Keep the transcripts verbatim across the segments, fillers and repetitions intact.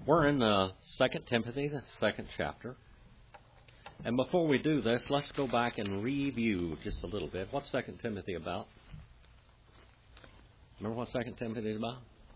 We're in uh, Second Timothy, the second chapter. And before we do this, let's go back and review just a little bit. What's Second Timothy about? Remember what Second Timothy is about?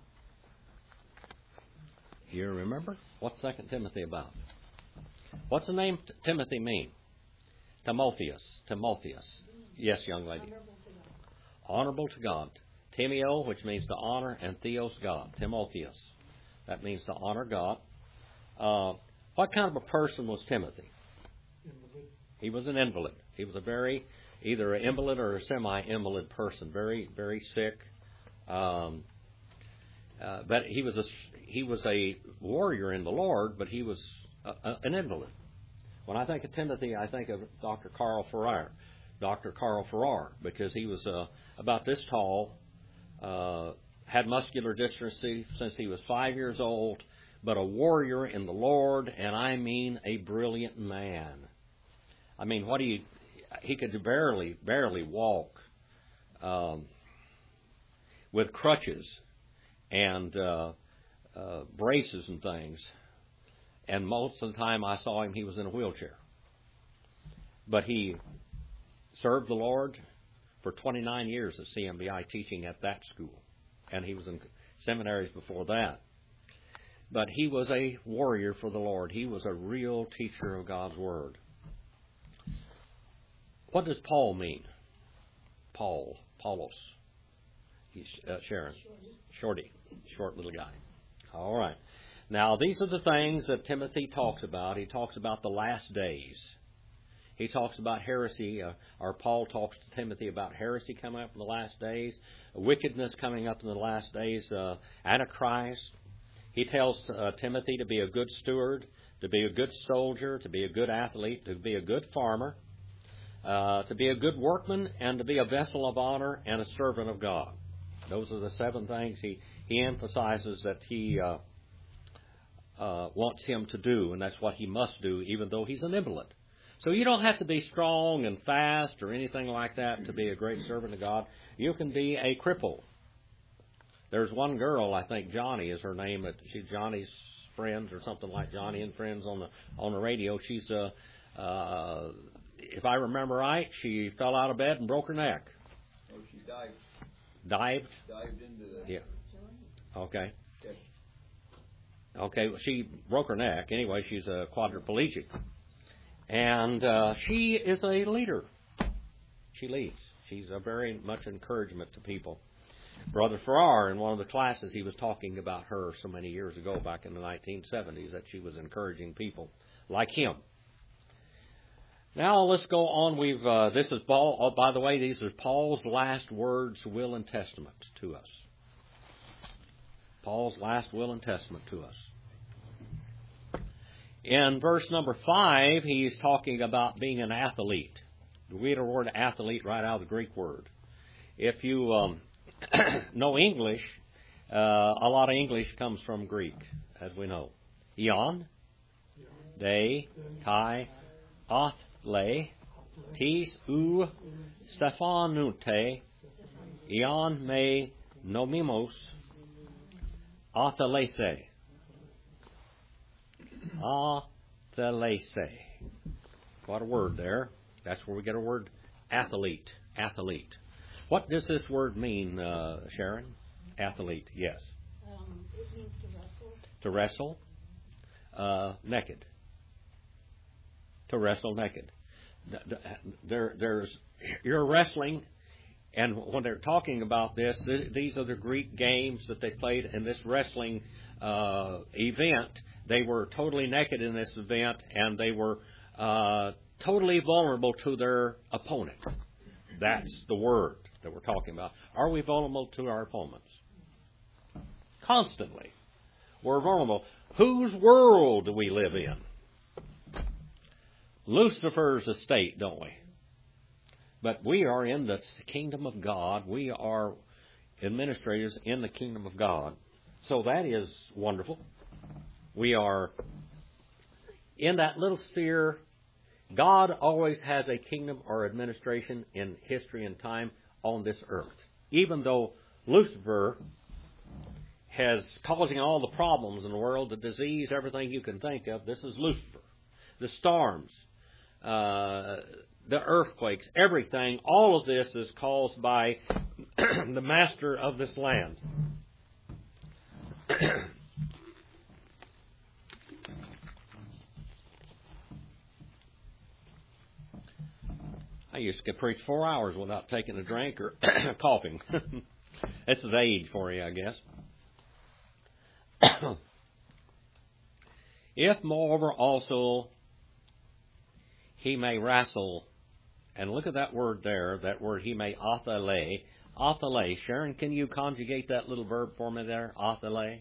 You remember? What's Second Timothy about? What's the name T- Timothy mean? Timotheus. Timotheus. Yes, young lady. Honorable to God. Timeo, which means to honor, and Theos, God. Timotheus. That means to honor God. Uh, what kind of a person was Timothy? Invalid. He was an invalid. He was a very, either an invalid or a semi-invalid person. Very, very sick. Um, uh, but he was a he was a warrior in the Lord, but he was a, a, an invalid. When I think of Timothy, I think of Doctor Carl Farrar, Doctor Carl Farrar, because he was uh, about this tall. Uh, had muscular dystrophy since he was five years old, but a warrior in the Lord, and I mean a brilliant man. I mean, what he he could barely barely walk um, with crutches and uh, uh, braces and things, and most of the time I saw him, he was in a wheelchair. But he served the Lord for twenty-nine years at C M B I, teaching at that school. And he was in seminaries before that. But he was a warrior for the Lord. He was a real teacher of God's Word. What does Paul mean? Paul. Paulos. He's uh, Sharon. Shorty. Short little guy. All right. Now, these are the things that Timothy talks about. He talks about the last days. He talks about heresy, uh, or Paul talks to Timothy about heresy coming up in the last days, wickedness coming up in the last days, uh, Antichrist. He tells uh, Timothy to be a good steward, to be a good soldier, to be a good athlete, to be a good farmer, uh, to be a good workman, and to be a vessel of honor and a servant of God. Those are the seven things he, he emphasizes that he uh, uh, wants him to do, and that's what he must do, even though he's an invalid. So you don't have to be strong and fast or anything like that to be a great servant of God. You can be a cripple. There's one girl, I think Johnny is her name. She's Johnny's Friends or something like Johnny and Friends on the on the radio. She's a, uh, uh, if I remember right, she fell out of bed and broke her neck. Oh, she dived. Dived? Dived into the... Yeah. Okay. Okay, well, she broke her neck. Anyway, she's a quadriplegic. And uh, she is a leader. She leads. She's a very much encouragement to people. Brother Farrar, in one of the classes, he was talking about her so many years ago, back in the nineteen seventies, that she was encouraging people like him. Now let's go on. We've uh, this is Paul. Oh, by the way, these are Paul's last words, will, and testament to us. Paul's last will and testament to us. In verse number five, he's talking about being an athlete. We get a word athlete right out of the Greek word. If you um, know English, uh, a lot of English comes from Greek, as we know. Ion, de, kai, athle, tis, u, stephanute, ion me nomimos, athelese. Athelese. What a word there. That's where we get our word athlete. Athlete. What does this word mean, uh, Sharon? Athlete, yes. Um, it means to wrestle. To wrestle. Uh, naked. To wrestle naked. There, there's, you're wrestling, and when they're talking about this, these are the Greek games that they played in this wrestling uh, event. They were totally naked in this event, and they were uh, totally vulnerable to their opponent. That's the word that we're talking about. Are we vulnerable to our opponents? Constantly. We're vulnerable. Whose world do we live in? Lucifer's estate, don't we? But we are in the kingdom of God. We are administrators in the kingdom of God. So that is wonderful. We are in that little sphere. God always has a kingdom or administration in history and time on this earth. Even though Lucifer has causing all the problems in the world, the disease, everything you can think of. This is Lucifer. The storms, uh, the earthquakes, everything, all of this is caused by the master of this land. I used to preach four hours without taking a drink or coughing. This is age for you, I guess. If, moreover, also he may wrestle, and look at that word there, that word he may athale. Athale. Sharon, can you conjugate that little verb for me there? Athale.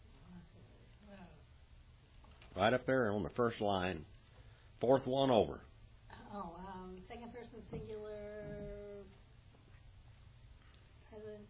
Right up there on the first line. Fourth one over. Oh, um, second person singular, present.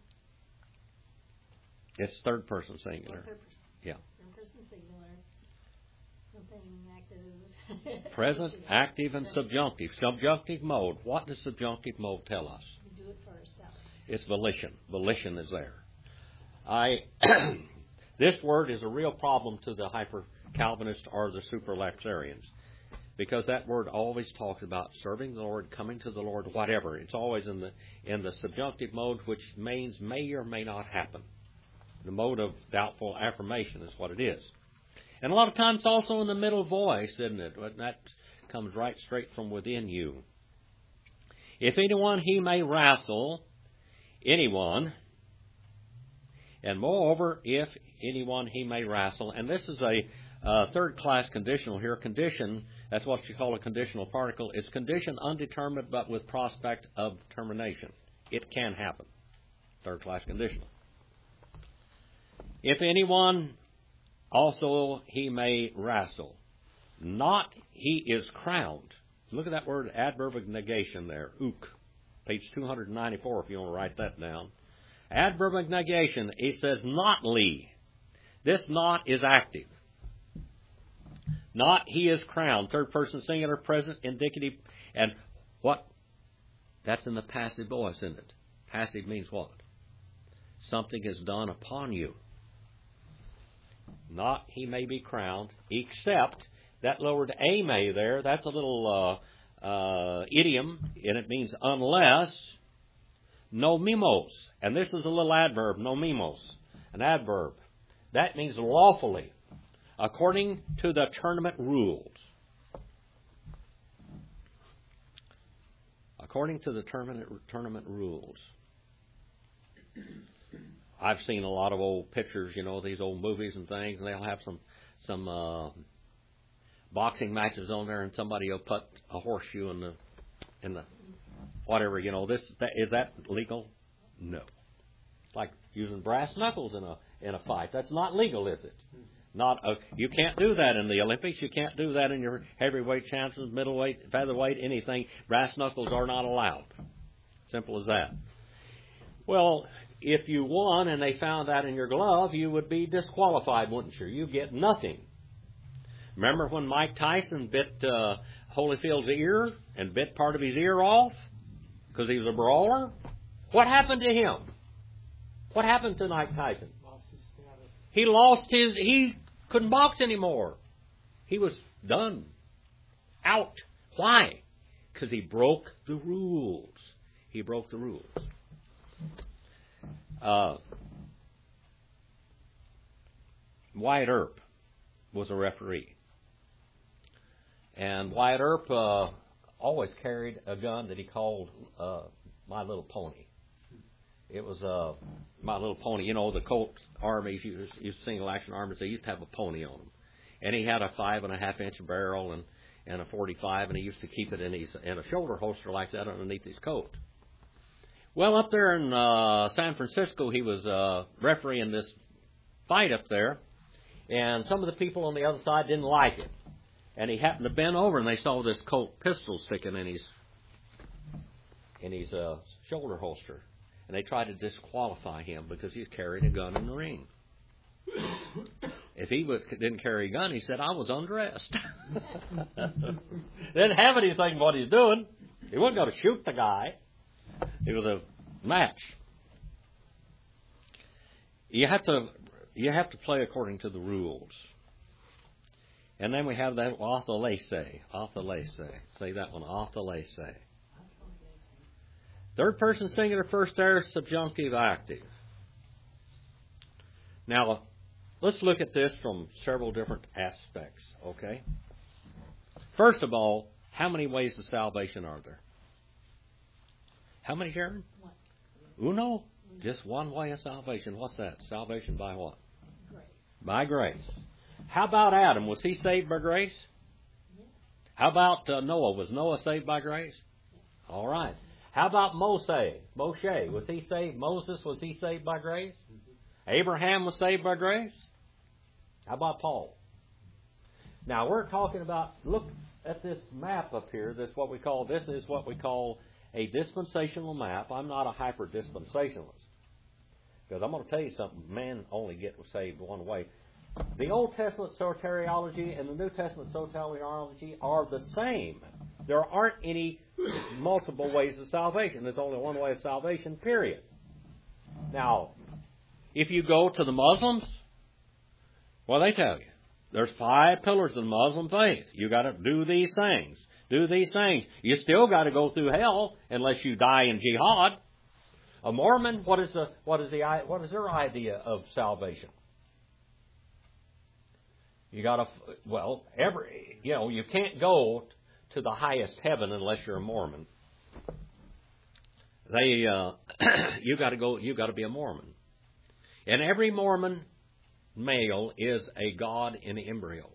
It's third person singular. Oh, third person. Yeah. Third person singular. Something active. Present, active, and subjunctive. Subjunctive mode. What does subjunctive mode tell us? We do it for ourselves. It's volition. Volition is there. I. This word is a real problem to the hyper-Calvinist or the super-Lapsarians, because that word always talks about serving the Lord, coming to the Lord, whatever. It's always in the in the subjunctive mode, which means may or may not happen. The mode of doubtful affirmation is what it is. And a lot of times also in the middle voice, isn't it? That comes right straight from within you. If anyone he may wrestle, anyone, and moreover, if anyone he may wrestle, and this is a uh, third-class conditional here. Condition, that's what you call a conditional particle, is condition undetermined but with prospect of termination. It can happen. Third-class conditional. If anyone also he may wrestle, not he is crowned. Look at that word adverb of negation there, ook. Page two ninety-four if you want to write that down. Adverb of negation, it says not Lee. This not is active. Not he is crowned. Third person singular, present, indicative, and what? That's in the passive voice, isn't it? Passive means what? Something is done upon you. Not he may be crowned, except that lowered a may there, that's a little uh, uh, idiom, and it means unless nomimos. And this is a little adverb, nomimos, an adverb. That means lawfully, according to the tournament rules. According to the tournament, tournament rules. I've seen a lot of old pictures, you know, these old movies and things, and they'll have some some uh, boxing matches on there, and somebody will put a horseshoe in the in the whatever, you know. This that, is that legal? No. It's like using brass knuckles in a in a fight. That's not legal, is it? Not a, you can't do that in the Olympics. You can't do that in your heavyweight champions, middleweight, featherweight, anything. Brass knuckles are not allowed. Simple as that. Well, if you won and they found that in your glove, you would be disqualified, wouldn't you? You get nothing. Remember when Mike Tyson bit uh, Holyfield's ear and bit part of his ear off because he was a brawler? What happened to him? What happened to Mike Tyson? Lost his status. He lost his, he couldn't box anymore. He was done. Out. Why? Because he broke the rules. He broke the rules. Uh, Wyatt Earp was a referee. And Wyatt Earp uh, always carried a gun that he called uh, My Little Pony. It was uh, My Little Pony. You know, the Colt armies, used, used single action armies, they used to have a pony on them. And he had a five and a half inch barrel and, and a forty-five, and he used to keep it in, his, in a shoulder holster like that underneath his coat. Well, up there in uh, San Francisco, he was uh, refereeing this fight up there, and some of the people on the other side didn't like it. And he happened to bend over, and they saw this Colt pistol sticking in his in his uh, shoulder holster, and they tried to disqualify him because he's carrying a gun in the ring. If he was, didn't carry a gun, he said, I was undressed. They didn't have anything what he's doing. He wasn't going to shoot the guy. It was a match. You have to you have to play according to the rules. And then we have that ortholese. Ortholese. Say that one, ortholese. Third person singular, first aorist, subjunctive, active. Now, let's look at this from several different aspects, okay? First of all, how many ways of salvation are there? How many, Sharon? One. Uno? Just one way of salvation. What's that? Salvation by what? Grace. By grace. How about Adam? Was he saved by grace? Yeah. How about uh, Noah? Was Noah saved by grace? Yeah. All right. How about Moshe? Moshe, was he saved? Moses, was he saved by grace? Mm-hmm. Abraham was saved by grace? How about Paul? Now we're talking about, look at this map up here. This what we call, this is what we call a dispensational map. I'm not a hyper-dispensationalist. Because I'm going to tell you something, man only get saved one way. The Old Testament soteriology and the New Testament soteriology are the same. There aren't any multiple ways of salvation. There's only one way of salvation, period. Now, if you go to the Muslims, well, they tell you, there's five pillars of the Muslim faith. You got to do these things. Do these things. You still got to go through hell unless you die in jihad. A Mormon, what is the what is the what is their idea of salvation? You got to well, every you know, you can't go to the highest heaven unless you're a Mormon. They uh, you got to go. You got to be a Mormon, and every Mormon male is a god in embryo.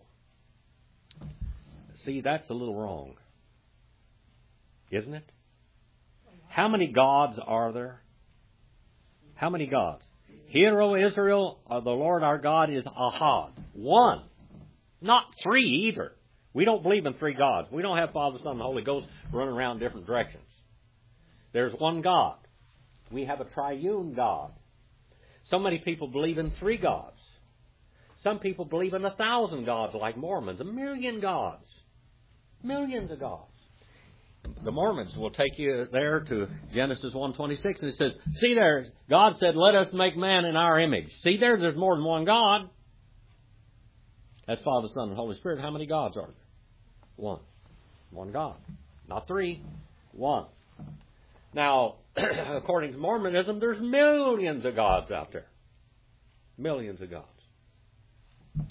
See, that's a little wrong, isn't it? How many gods are there? How many gods? Hero Israel, uh, the Lord our God is Ahad. One. Not three either. We don't believe in three gods. We don't have Father, Son, and Holy Ghost running around different directions. There's one God. We have a triune God. So many people believe in three gods. Some people believe in a thousand gods like Mormons. A million gods. Millions of gods. The Mormons will take you there to Genesis one twenty-six, and it says, see there, God said, let us make man in our image. See there, there's more than one God. That's Father, Son, and Holy Spirit. How many gods are there? One. One God. Not three. One. Now, according to Mormonism, there's millions of gods out there. Millions of gods.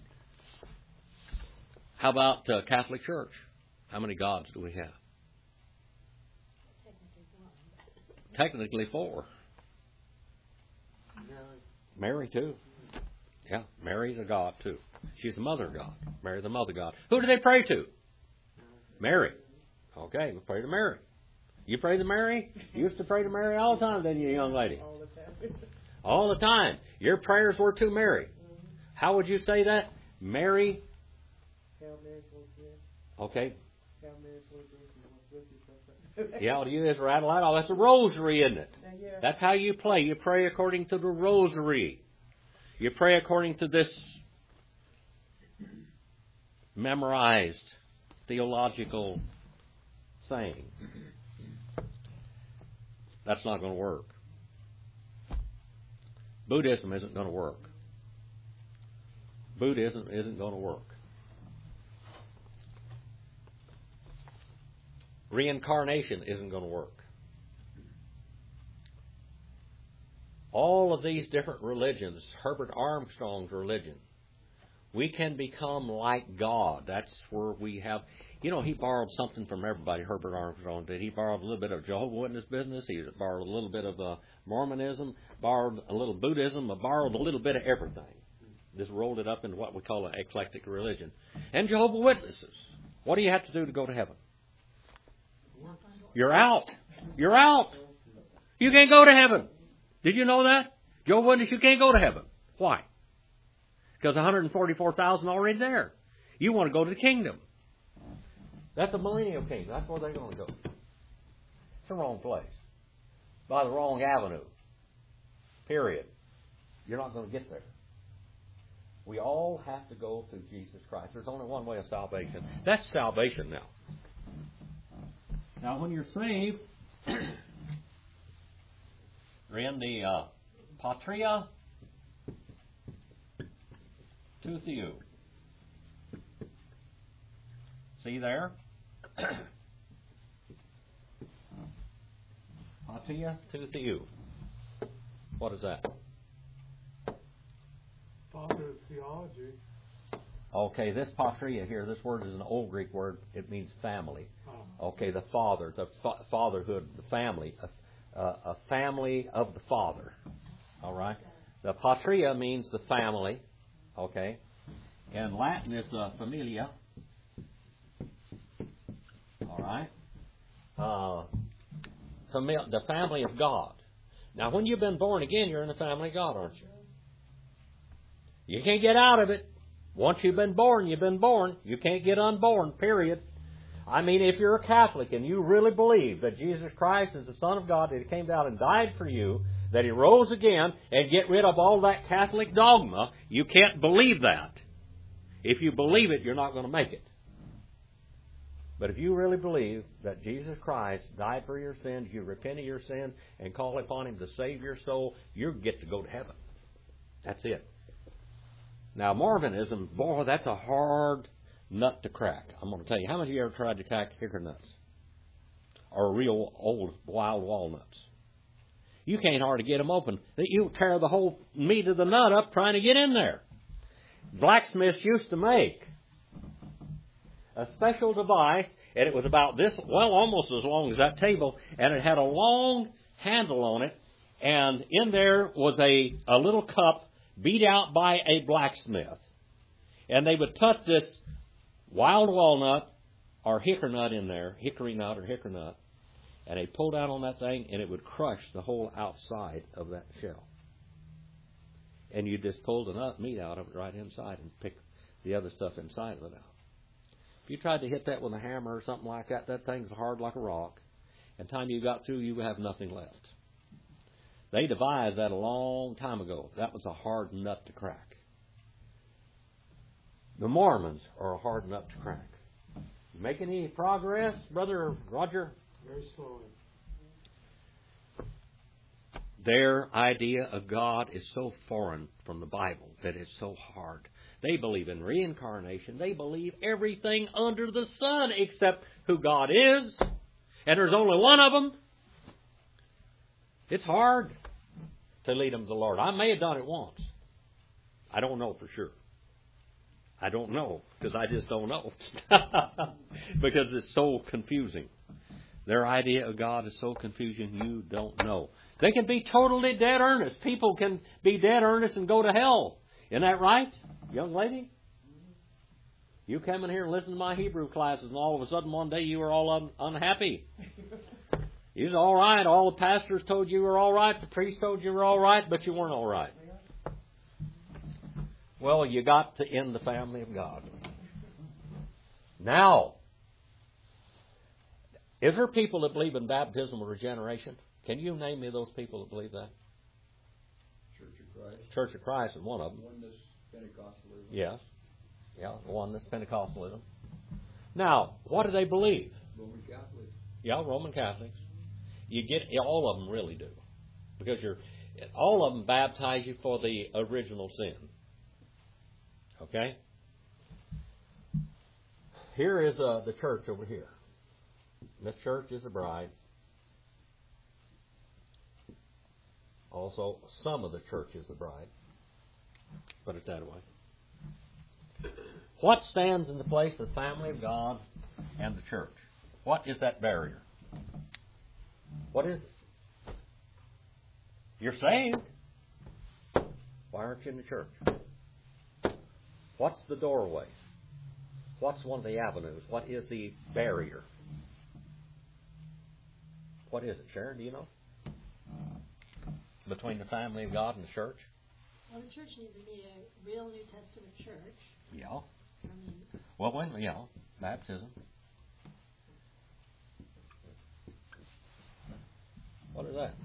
How about uh, Catholic Church? How many gods do we have? Technically four. Mary. Mary too. Yeah, Mary's a god too. She's the mother of God. Mary the mother of God. Who do they pray to? Mary. Okay, we pray to Mary. You pray to Mary? You used to pray to Mary all the time, didn't you, young lady? All the time. All the time. Your prayers were to Mary. How would you say that? Mary. Okay. Yeah, all you is rattle out. Oh, that's a rosary, isn't it? That's how you play. You pray according to the rosary. You pray according to this memorized theological saying. That's not going to work. Buddhism isn't going to work. Buddhism isn't going to work. Reincarnation isn't going to work. All of these different religions, Herbert Armstrong's religion, we can become like God. That's where we have, you know, he borrowed something from everybody, Herbert Armstrong did. He borrowed a little bit of Jehovah's Witness business. He borrowed a little bit of uh, Mormonism, borrowed a little Buddhism, borrowed a little bit of everything. Just rolled it up into what we call an eclectic religion. And Jehovah's Witnesses. What do you have to do to go to heaven? You're out. You're out. You can't go to heaven. Did you know that? Jehovah's Witness, you can't go to heaven. Why? Because one hundred forty-four thousand already there. You want to go to the kingdom. That's a millennial kingdom. That's where they're going to go. It's the wrong place. By the wrong avenue. Period. You're not going to get there. We all have to go through Jesus Christ. There's only one way of salvation. That's salvation now. Now, when you're saved, you're in the uh, patria to Theou. See there? Patria to Theou. What is that? Father theology. Okay, this patria here, this word is an old Greek word. It means family. Oh. Okay, the father, the fa- fatherhood, the family, a, a, a family of the father. All right? The patria means the family. Okay? And Latin is uh, familia. All right? Uh, fami- the family of God. Now, when you've been born again, you're in the family of God, aren't you? You can't get out of it. Once you've been born, you've been born. You can't get unborn, period. I mean, if you're a Catholic and you really believe that Jesus Christ is the Son of God, that He came down and died for you, that He rose again, and get rid of all that Catholic dogma, you can't believe that. If you believe it, you're not going to make it. But if you really believe that Jesus Christ died for your sins, you repent of your sin, and call upon Him to save your soul, you get to go to heaven. That's it. Now, Mormonism, boy, that's a hard nut to crack. I'm going to tell you, how many of you ever tried to crack hickory nuts? Or real old wild walnuts? You can't hardly get them open. You tear the whole meat of the nut up trying to get in there. Blacksmiths used to make a special device, and it was about this, well, almost as long as that table, and it had a long handle on it, and in there was a, a little cup beat out by a blacksmith. And they would put this wild walnut or hickory nut in there, hickory nut or hickory nut, and they pulled out on that thing, and it would crush the whole outside of that shell. And you just pull the nut meat out of it right inside and pick the other stuff inside of it out. If you tried to hit that with a hammer or something like that, that thing's hard like a rock. And the time you got through, you would have nothing left. They devised that a long time ago. That was a hard nut to crack. The Mormons are a hard nut to crack. You make any progress, Brother Roger? Very slowly. Their idea of God is so foreign from the Bible that it's so hard. They believe in reincarnation. They believe everything under the sun except who God is. And there's only one of them. It's hard to lead them to the Lord. I may have done it once. I don't know for sure. I don't know because I just don't know. Because it's so confusing. Their idea of God is so confusing you don't know. They can be totally dead earnest. People can be dead earnest and go to hell. Isn't that right, young lady? You come in here and listen to my Hebrew classes, and all of a sudden one day you were all un- unhappy. You was all right. All the pastors told you were all right. The priest told you were all right, but you weren't all right. Well, you got to end the family of God. Now, is there people that believe in baptismal regeneration? Can you name me those people that believe that? Church of Christ. Church of Christ is one of them. Oneness Pentecostalism. Yes. Yeah, the oneness Pentecostalism. Now, what do they believe? Roman Catholic. Yeah, Roman Catholics. You get all of them really do, because you're all of them baptize you for the original sin. Okay. Here is uh, the church over here. This church is the bride. Also, some of the church is the bride. Put it that way. What stands in the place of the family of God and the church? What is that barrier? What is it? You're saved. Why aren't you in the church? What's the doorway? What's one of the avenues? What is the barrier? What is it, Sharon? Do you know? Between the family of God and the church? Well, the church needs to be a real New Testament church. Yeah. I mean, Well, when, yeah, baptism. What is that?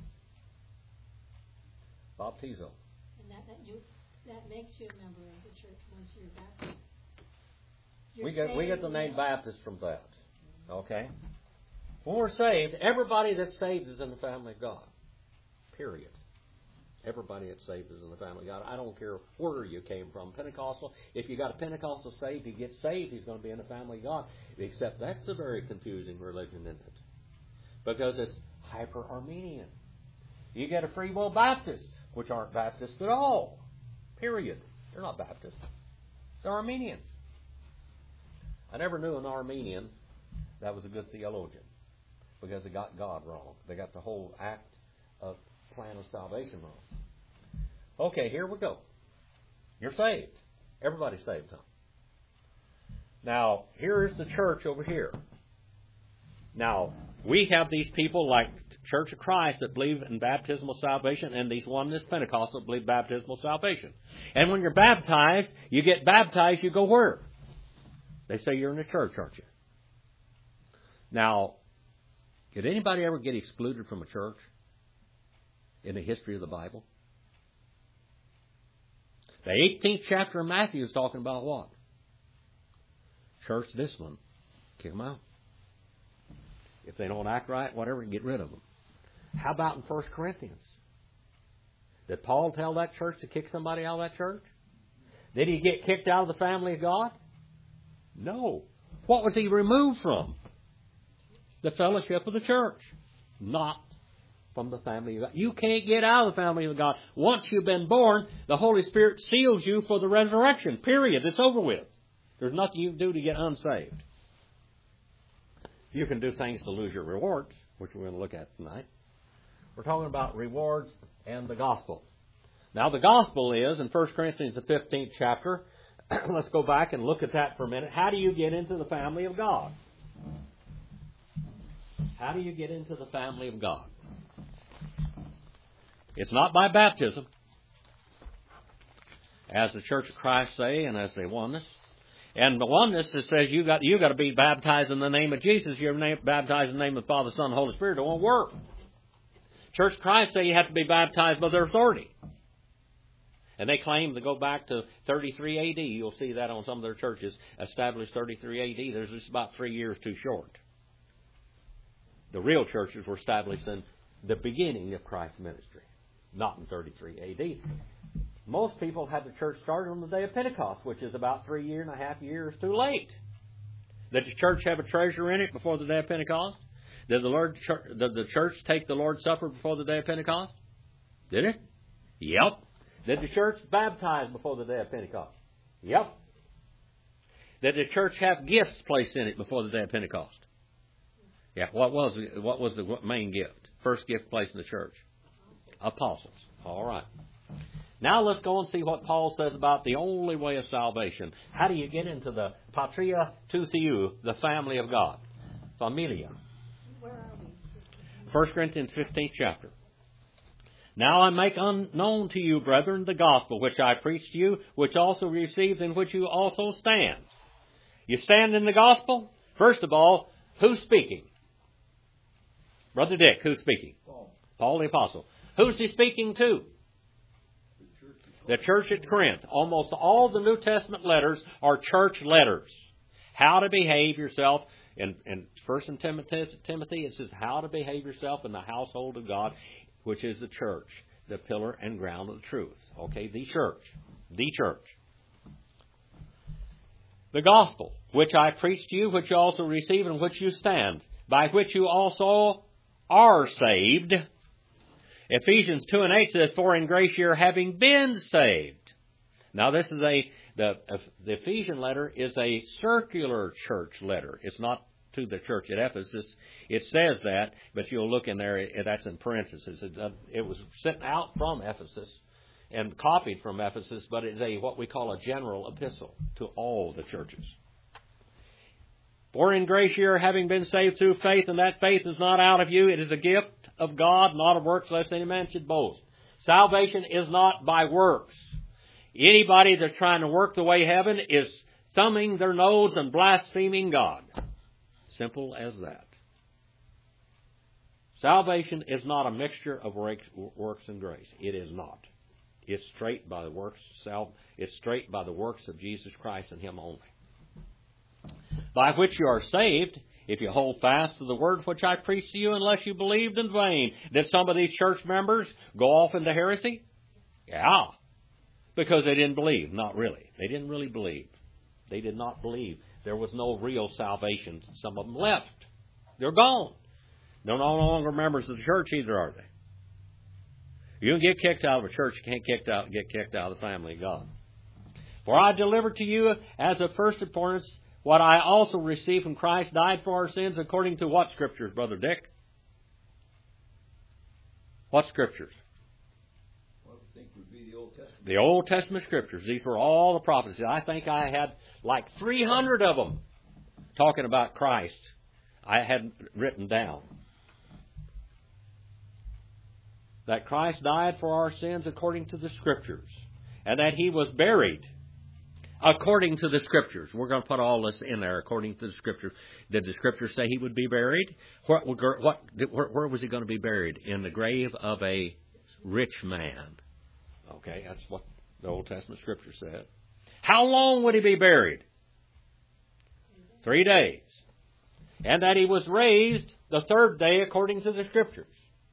Baptizo. and that, that you that makes you a member of the church once you're baptized. You're We get we get the saved, name yeah. Baptist from that. Okay? When we're saved, everybody that's saved is in the family of God. Period. Everybody that's saved is in the family of God. I don't care where you came from. Pentecostal, if you got a Pentecostal saved, he gets saved, he's going to be in the family of God. Except that's a very confusing religion, isn't it? Because it's hyper-Armenian. You get a Free Will Baptist, which aren't Baptists at all. Period. They're not Baptists. They're Armenians. I never knew an Armenian that was a good theologian because they got God wrong. They got the whole act of plan of salvation wrong. Okay, here we go. You're saved. Everybody's saved, huh? Now, here is the church over here. Now, we have these people like Church of Christ that believe in baptismal salvation, and these oneness Pentecostals that believe baptismal salvation. And when you're baptized, you get baptized, you go where? They say you're in the church, aren't you? Now, did anybody ever get excluded from a church in the history of the Bible? The eighteenth chapter of Matthew is talking about what? Church discipline. Kick them out. If they don't act right, whatever, get rid of them. How about in First Corinthians? Did Paul tell that church to kick somebody out of that church? Did he get kicked out of the family of God? No. What was he removed from? The fellowship of the church. Not from the family of God. You can't get out of the family of God. Once you've been born, the Holy Spirit seals you for the resurrection. Period. It's over with. There's nothing you can do to get unsaved. You can do things to lose your rewards, which we're going to look at tonight. We're talking about rewards and the gospel. Now, the gospel is, in First Corinthians, the fifteenth chapter, let's go back and look at that for a minute. How do you get into the family of God? How do you get into the family of God? It's not by baptism, as the Church of Christ say, and as they oneness. And the oneness that says you got you got to be baptized in the name of Jesus. You're baptized in the name of the Father, Son, and Holy Spirit. It won't work. Church of Christ say you have to be baptized by their authority. And they claim to go back to thirty-three A D. You'll see that on some of their churches established thirty-three A D. There's just about three years too short. The real churches were established in the beginning of Christ's ministry, not in thirty-three A D. Most people had the church started on the day of Pentecost, which is about three year and a half years too late. Did the church have a treasure in it before the day of Pentecost? Did the Lord, did the church take the Lord's Supper before the day of Pentecost? Did it? Yep. Did the church baptize before the day of Pentecost? Yep. Did the church have gifts placed in it before the day of Pentecost? Yeah. What was what was the main gift? First gift placed in the church? Apostles. All right. Now let's go and see what Paul says about the only way of salvation. How do you get into the patria tou theou, the family of God? Familia. Where are we? First Corinthians fifteenth chapter. Now I make unknown to you, brethren, the gospel which I preached to you, which also received, in which you also stand. You stand in the gospel? First of all, who's speaking? Brother Dick, who's speaking? Paul. Paul the Apostle. Who's he speaking to? The church at Corinth. Almost all the New Testament letters are church letters. How to behave yourself. In, in First and Timothy, Timothy, it says how to behave yourself in the household of God, which is the church, the pillar and ground of the truth. Okay, the church. The church. The gospel, which I preached to you, which you also receive, in which you stand, by which you also are saved. Ephesians two and eight says, for in grace you're having been saved. Now this is a, the, the Ephesian letter is a circular church letter. It's not to the church at Ephesus. It says that, but you'll look in there, that's in parentheses. It, uh, it was sent out from Ephesus and copied from Ephesus, but it's a what we call a general epistle to all the churches. For in grace you are having been saved through faith, and that faith is not out of you. It is a gift of God, not of works, lest any man should boast. Salvation is not by works. Anybody that's trying to work the way heaven is thumbing their nose and blaspheming God. Simple as that. Salvation is not a mixture of works and grace. It is not. It's straight by the works. It's straight by the works of Jesus Christ and Him only. By which you are saved, if you hold fast to the word which I preached to you, unless you believed in vain. Did some of these church members go off into heresy? Yeah. Because they didn't believe. Not really. They didn't really believe. They did not believe. There was no real salvation. Some of them left. They're gone. They're no longer members of the church either, are they? You can get kicked out of a church. You can't kicked out, get kicked out of the family of God. For I delivered to you as of first importance what I also received from Christ, died for our sins according to what Scriptures, Brother Dick? What Scriptures? Well, I think would be the Old Testament. The Old Testament Scriptures. These were all the prophecies. I think I had like three hundred of them talking about Christ. I had written down. That Christ died for our sins according to the Scriptures. And that He was buried according to the Scriptures. We're going to put all this in there according to the Scriptures. Did the Scriptures say He would be buried? What, what, where, where was He going to be buried? In the grave of a rich man. Okay, that's what the Old Testament Scripture said. How long would He be buried? Three days. And that He was raised the third day according to the Scriptures.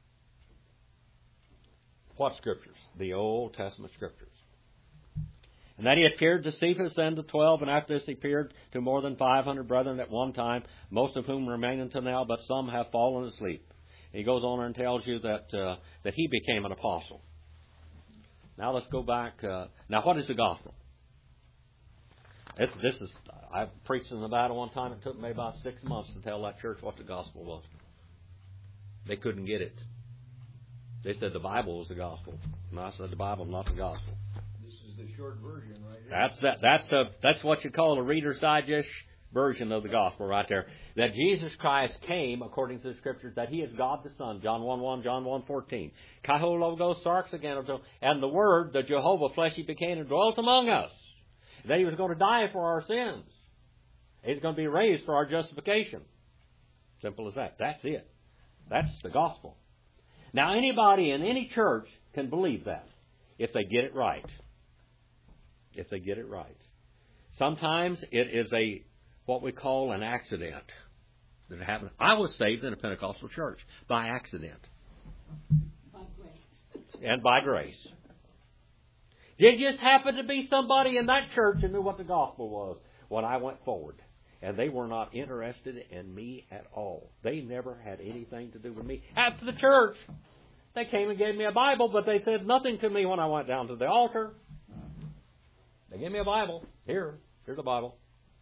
What Scriptures? The Old Testament Scriptures. And that He appeared to Cephas and to twelve, and after this He appeared to more than five hundred brethren at one time, most of whom remain until now, but some have fallen asleep. He goes on and tells you that uh, that He became an apostle. Now let's go back. Uh, now what is the gospel? This, this is I preached in Nevada one time. It took me about six months to tell that church what the gospel was. They couldn't get it. They said the Bible was the gospel. And I said the Bible, not the gospel. This is the short version, right here. That's that. That's a. That's what you call a Reader's Digest version of the gospel, right there. That Jesus Christ came, according to the Scriptures, that He is God the Son. John one one, John one fourteen. Kaho logos sarx again, and the Word, the Jehovah fleshy became and dwelt among us. That He was going to die for our sins. He's going to be raised for our justification. Simple as that. That's it. That's the gospel. Now, anybody in any church can believe that if they get it right. If they get it right. Sometimes it is a what we call an accident that happened. I was saved in a Pentecostal church by accident. By grace. And by grace. There just happened to be somebody in that church who knew what the gospel was when I went forward. And they were not interested in me at all. They never had anything to do with me. After the church, they came and gave me a Bible, but they said nothing to me when I went down to the altar. They gave me a Bible. Here, here's a Bible.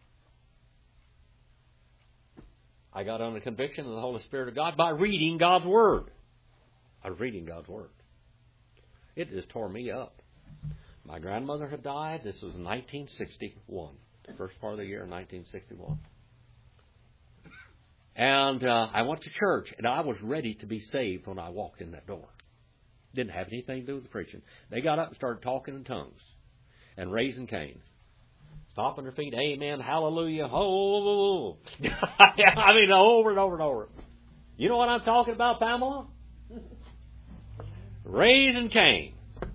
I got under conviction of the Holy Spirit of God by reading God's Word. I was reading God's Word. It just tore me up. My grandmother had died. This was nineteen sixty-one. The first part of the year, nineteen sixty-one. And uh, I went to church, and I was ready to be saved when I walked in that door. Didn't have anything to do with the preaching. They got up and started talking in tongues and raising Cain. Stomping their feet, amen, hallelujah, oh. I mean, over and over and over. You know what I'm talking about, Pamela? Raising Cain.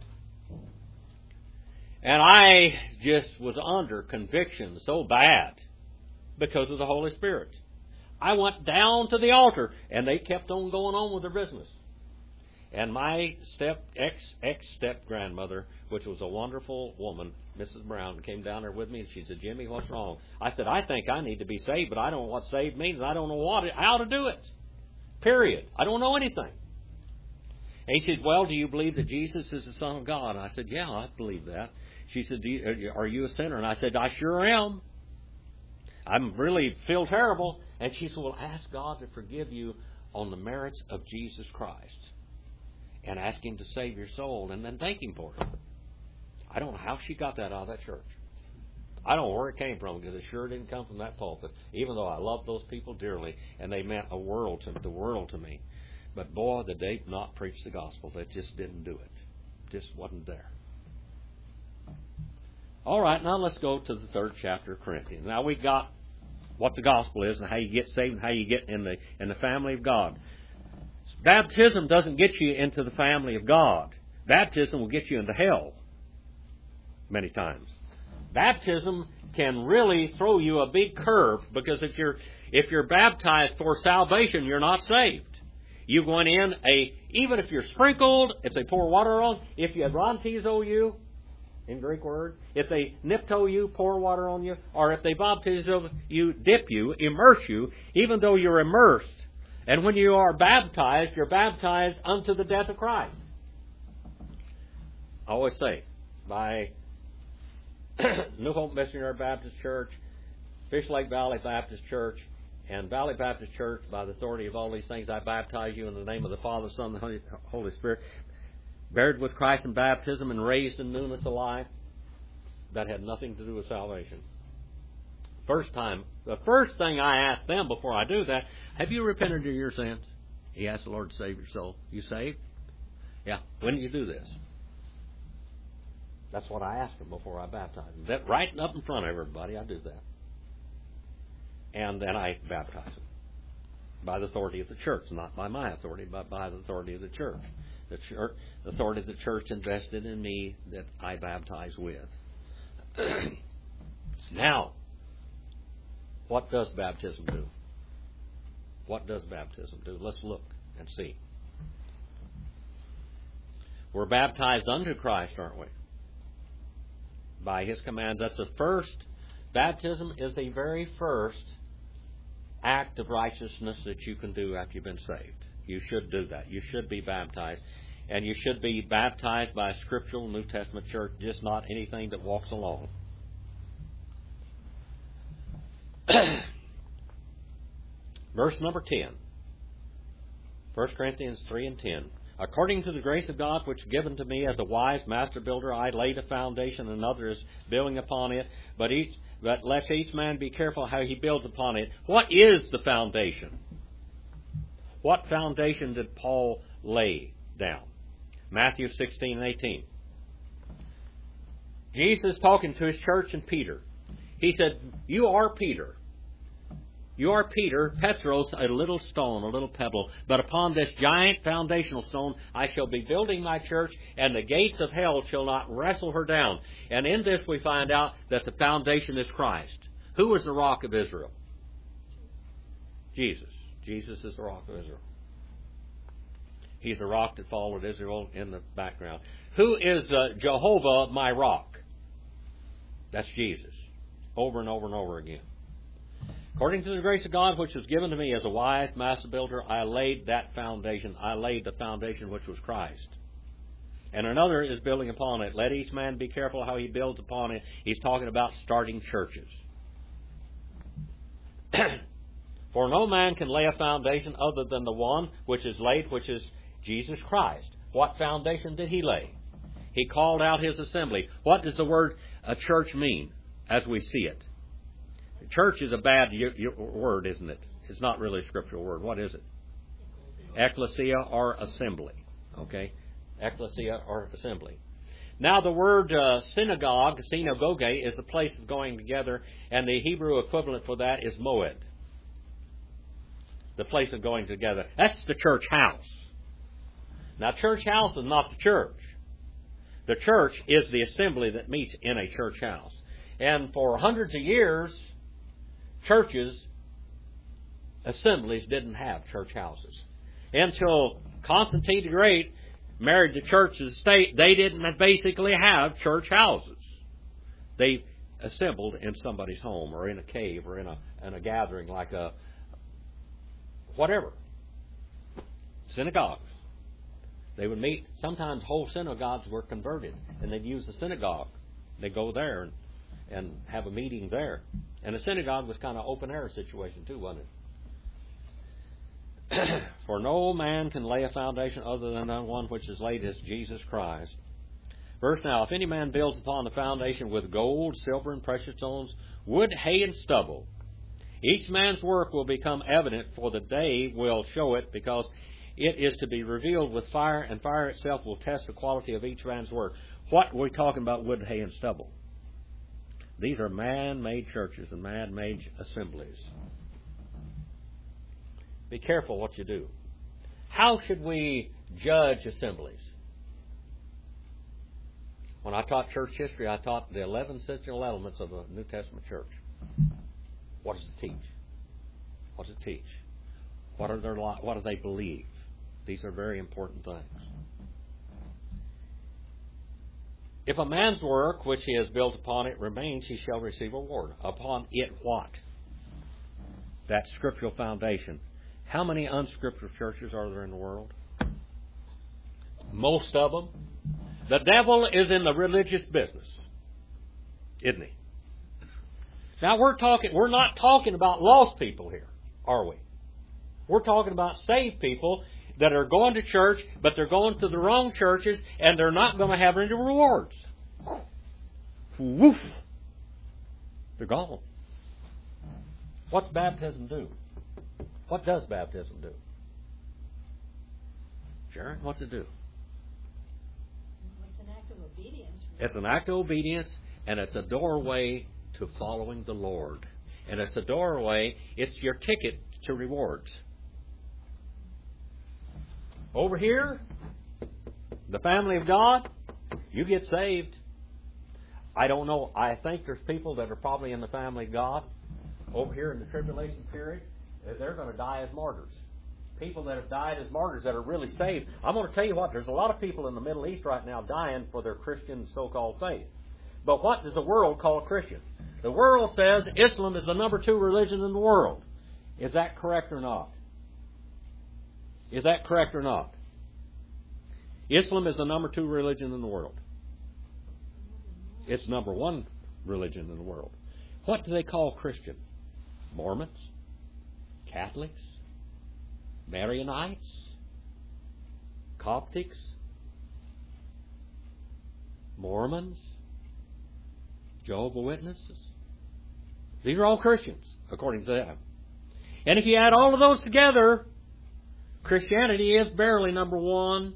And I just was under conviction so bad because of the Holy Spirit. I went down to the altar, and they kept on going on with their business. And my step ex ex step grandmother, which was a wonderful woman, Missus Brown, came down there with me, and she said, "Jimmy, what's wrong?" I said, "I think I need to be saved, but I don't know what saved means, and I don't know what it, how to do it. Period. I don't know anything." And she said, "Well, do you believe that Jesus is the Son of God?" And I said, "Yeah, I believe that." She said, do you, "Are you a sinner?" And I said, "I sure am. I really feel terrible." And she said, "Well, ask God to forgive you on the merits of Jesus Christ. And ask Him to save your soul, and then thank Him for it." I don't know how she got that out of that church. I don't know where it came from, because it sure didn't come from that pulpit, even though I loved those people dearly, and they meant a world to the world to me. But boy, did they not preach the gospel. They just didn't do it. Just wasn't there. All right, now let's go to the third chapter of Corinthians. Now we got what the gospel is and how you get saved and how you get in the in the family of God. Baptism doesn't get you into the family of God. Baptism will get you into hell many times. Baptism can really throw you a big curve, because if you're if you're baptized for salvation, you're not saved. You went in, a even if you're sprinkled, if they pour water on, if you baptizo you, in Greek word, if they nipto you, pour water on you, or if they baptizo you, dip you, immerse you, even though you're immersed, and when you are baptized, you're baptized unto the death of Christ. I always say, by New Hope Missionary Baptist Church, Fish Lake Valley Baptist Church, and Valley Baptist Church, by the authority of all these things, I baptize you in the name of the Father, Son, and the Holy Spirit, buried with Christ in baptism and raised in newness of life. That had nothing to do with salvation. First time, the first thing I ask them before I do that, have you repented of your sins? He asked the Lord to save your soul. You saved? Yeah. When did you do this? That's what I ask them before I baptize them. That right up in front of everybody, I do that. And then I baptize them by the authority of the church, not by my authority, but by the authority of the church. The church, the authority of the church invested in me that I baptize with. Now, what does baptism do? What does baptism do? Let's look and see. We're baptized unto Christ, aren't we? By His commands. That's the first. Baptism is the very first act of righteousness that you can do after you've been saved. You should do that. You should be baptized. And you should be baptized by a scriptural New Testament church, just not anything that walks along. Verse number ten. First Corinthians three and ten. According to the grace of God which is given to me as a wise master builder, I laid a foundation, and another is building upon it. But each But let each man be careful how he builds upon it. What is the foundation? What foundation did Paul lay down? Matthew sixteen and eighteen. Jesus talking to His church and Peter. He said, you are Peter. You are Peter, Petros, a little stone, a little pebble. But upon this giant foundational stone I shall be building my church, and the gates of hell shall not wrestle her down. And in this we find out that the foundation is Christ. Who is the rock of Israel? Jesus. Jesus is the rock of Israel. He's the rock that followed Israel in the background. Who is uh, Jehovah, my rock? That's Jesus. Over and over and over again. According to the grace of God which was given to me as a wise master builder, I laid that foundation. I laid the foundation which was Christ. And another is building upon it. Let each man be careful how he builds upon it. He's talking about starting churches. For no man can lay a foundation other than the one which is laid, which is Jesus Christ. What foundation did He lay? He called out His assembly. What does the word a church mean as we see it? Church is a bad word, isn't it? It's not really a scriptural word. What is it? Ecclesia or assembly. Okay? Ecclesia or assembly. Now the word uh, synagogue, synagogue, is the place of going together, and the Hebrew equivalent for that is moed. The place of going together. That's the church house. Now church house is not the church. The church is the assembly that meets in a church house. And for hundreds of years, churches, assemblies didn't have church houses. Until Constantine the Great married the church of the state, they didn't basically have church houses. They assembled in somebody's home or in a cave or in a, in a gathering like a whatever. Synagogues. They would meet. Sometimes whole synagogues were converted, and they'd use the synagogue. They'd go there and, and have a meeting there. And the synagogue was kind of open air situation too, wasn't it? For no man can lay a foundation other than the one which is laid as Jesus Christ. Verse now, if any man builds upon the foundation with gold, silver, and precious stones, wood, hay, and stubble, each man's work will become evident, for the day will show it, because it is to be revealed with fire, and fire itself will test the quality of each man's work. What are we talking about, wood, hay, and stubble? These are man-made churches and man-made assemblies. Be careful what you do. How should we judge assemblies? When I taught church history, I taught the eleven essential elements of a New Testament church. What does it teach? What does it teach? What are their What do they believe? These are very important things. If a man's work, which he has built upon it, remains, he shall receive a reward. Upon it what? That scriptural foundation. How many unscriptural churches are there in the world? Most of them. The devil is in the religious business, isn't he? Now we're talking, we're not talking about lost people here, are we? We're talking about saved people that are going to church, but they're going to the wrong churches, and they're not going to have any rewards. Woof! They're gone. What's baptism do? What does baptism do? Sharon, what's it do? It's an act of obedience. It's an act of obedience, and it's a doorway to following the Lord. And it's a doorway, it's your ticket to rewards. Over here, the family of God, you get saved. I don't know. I think there's people that are probably in the family of God over here in the tribulation period. They're going to die as martyrs. People that have died as martyrs that are really saved. I'm going to tell you what, there's a lot of people in the Middle East right now dying for their Christian so-called faith. But what does the world call a Christian? The world says Islam is the number two religion in the world. Is that correct or not? Is that correct or not? Islam is the number two religion in the world. It's number one religion in the world. What do they call Christian? Mormons? Catholics? Marianites? Coptics? Mormons? Jehovah's Witnesses? These are all Christians, according to them. And if you add all of those together, Christianity is barely number one.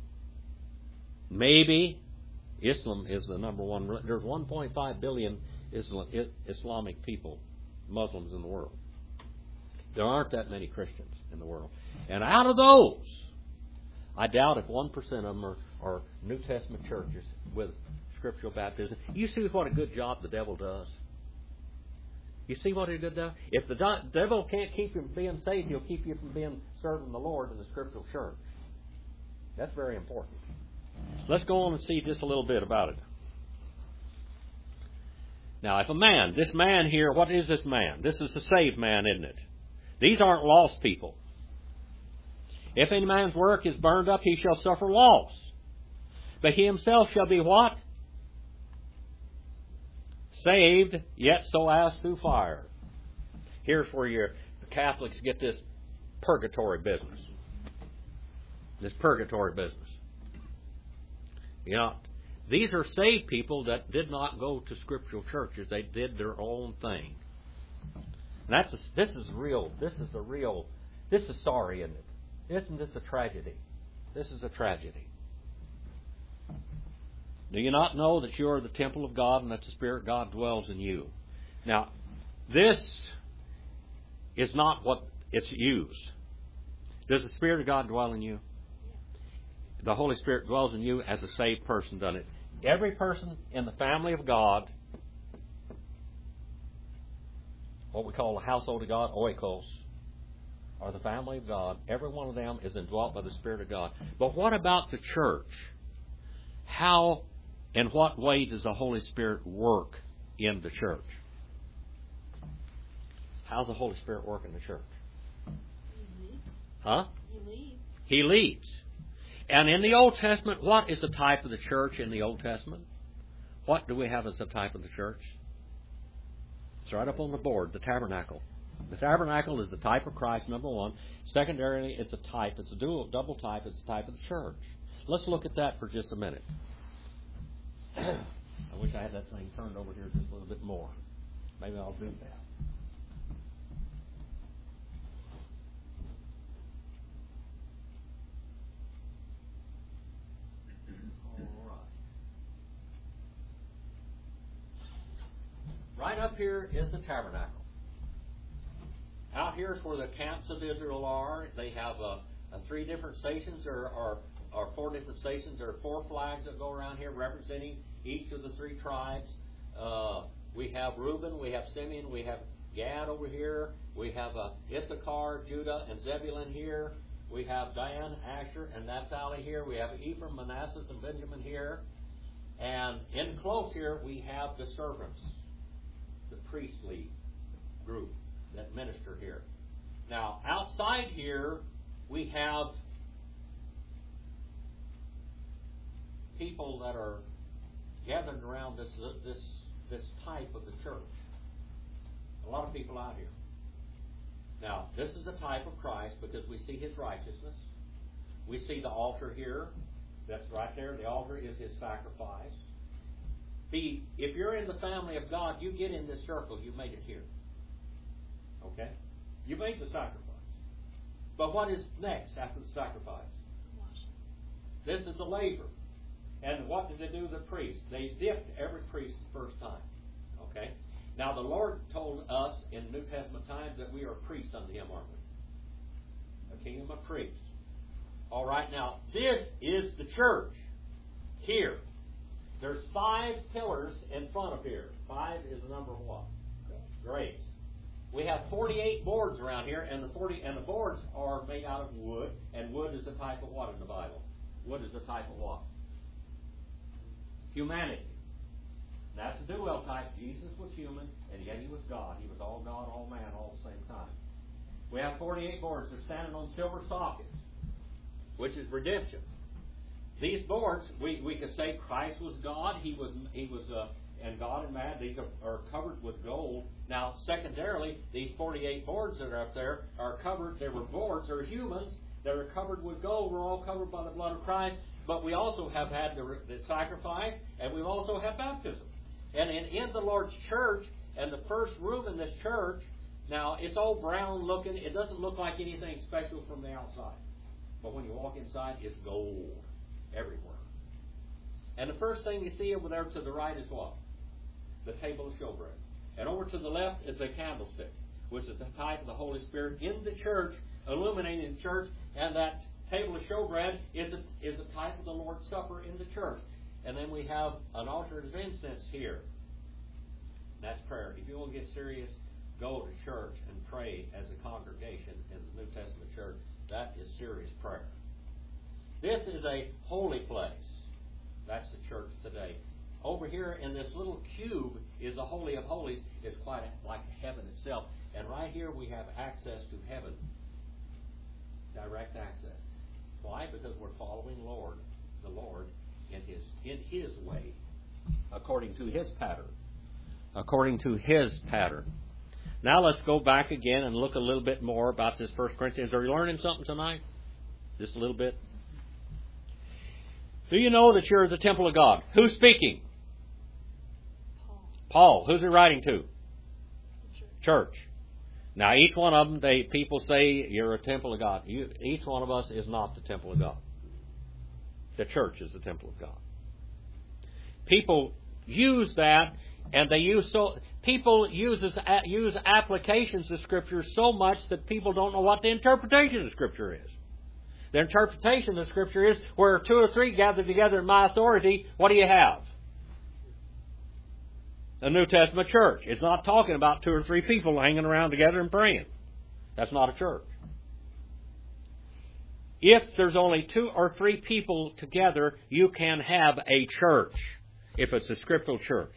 Maybe Islam is the number one. There's one point five billion Islamic people, Muslims in the world. There aren't that many Christians in the world. And out of those, I doubt if one percent of them are, are New Testament churches with scriptural baptism. You see what a good job the devil does? You see what he good does? If the devil can't keep you from being saved, he'll keep you from being serving the Lord in the scriptural church. That's very important. Let's go on and see just a little bit about it. Now, if a man, this man here, what is this man? This is a saved man, isn't it? These aren't lost people. If any man's work is burned up, he shall suffer loss. But he himself shall be what? Saved, yet so as through fire. Here's where your the Catholics get this purgatory business. This purgatory business. You know, these are saved people that did not go to scriptural churches. They did their own thing. And that's a, this is real. This is a real. This is sorry, isn't it? Isn't this a tragedy? This is a tragedy. Do you not know that you are the temple of God and that the Spirit of God dwells in you? Now, this is not what it's used. Does the Spirit of God dwell in you? The Holy Spirit dwells in you as a saved person, doesn't it? Every person in the family of God, what we call the household of God, oikos, or the family of God, every one of them is indwelt by the Spirit of God. But what about the church? How, in what way does the Holy Spirit work in the church? How's the Holy Spirit work in the church? He leads. Huh? He leads. He leads. And in the Old Testament, what is the type of the church in the Old Testament? What do we have as the type of the church? It's right up on the board, the tabernacle. The tabernacle is the type of Christ, number one. Secondarily, it's a type. It's a dual, double type. It's the type of the church. Let's look at that for just a minute. I wish I had that thing turned over here just a little bit more. Maybe I'll do that. Right up here is the tabernacle. Out here is where the camps of Israel are. They have uh, uh, three different stations, or, or, or four different stations. There are four flags that go around here representing each of the three tribes. Uh, we have Reuben, we have Simeon, we have Gad over here. We have uh, Issachar, Judah, and Zebulun here. We have Dan, Asher, and Naphtali here. We have Ephraim, Manasseh, and Benjamin here. And in close here, we have the servants, the priestly group that minister here. Now, outside here, we have people that are gathered around this this this type of the church. A lot of people out here. Now, this is a type of Christ because we see His righteousness. We see the altar here. That's right there. The altar is His sacrifice. Be, if you're in the family of God, you get in this circle. You made it here. Okay? You made the sacrifice. But what is next after the sacrifice? This is the laver. And what did they do to the priest? They dipped every priest the first time. Okay? Now, the Lord told us in New Testament times that we are priests unto Him, aren't we? A kingdom of priests. All right, now, this is the church. Here. There's five pillars in front of here. Five is the number of what? Grace. We have forty-eight boards around here, and the forty and the boards are made out of wood, and wood is a type of what in the Bible? Wood is a type of what? Humanity. That's the dual type. Jesus was human, and yet He was God. He was all God, all man, all at the same time. We have forty-eight boards. They're standing on silver sockets, which is redemption. These boards, we, we could say Christ was God. He was He was uh, and God and man. These are, are covered with gold. Now, secondarily, these forty-eight boards that are up there are covered. They were boards. They're humans that are covered with gold. We're all covered by the blood of Christ. But we also have had the, the sacrifice, and we also have baptism. And in, in the Lord's church, and the first room in this church, now it's all brown looking. It doesn't look like anything special from the outside. But when you walk inside, it's gold everywhere. And the first thing you see over there to the right is what? The table of showbread. And over to the left is a candlestick, which is the type of the Holy Spirit in the church, illuminating the church. And that table of showbread is a, is a type of the Lord's Supper in the church. And then we have an altar of incense here. That's prayer. If you want to get serious, go to church and pray as a congregation in the New Testament church. That is serious prayer. This is a holy place. That's the church today. Over here in this little cube is the Holy of Holies. It's quite like heaven itself. And right here we have access to heaven. Direct access. Why? Because we're following Lord, the Lord, in His in His way, according to His pattern. According to His pattern. Now let's go back again and look a little bit more about this First Corinthians. Are you learning something tonight? Just a little bit? Do you know that you're the temple of God? Who's speaking? Paul. Paul. Who's he writing to? Church. Church. Now, each one of them, they people say you're a temple of God. You, each one of us is not the temple of God. The church is the temple of God. People use that, and they use so people uses use applications of Scripture so much that people don't know what the interpretation of Scripture is. The interpretation of Scripture is where two or three gather together in my authority. What do you have? The New Testament church. It's not talking about two or three people hanging around together and praying. That's not a church. If there's only two or three people together, you can have a church, if it's a scriptural church.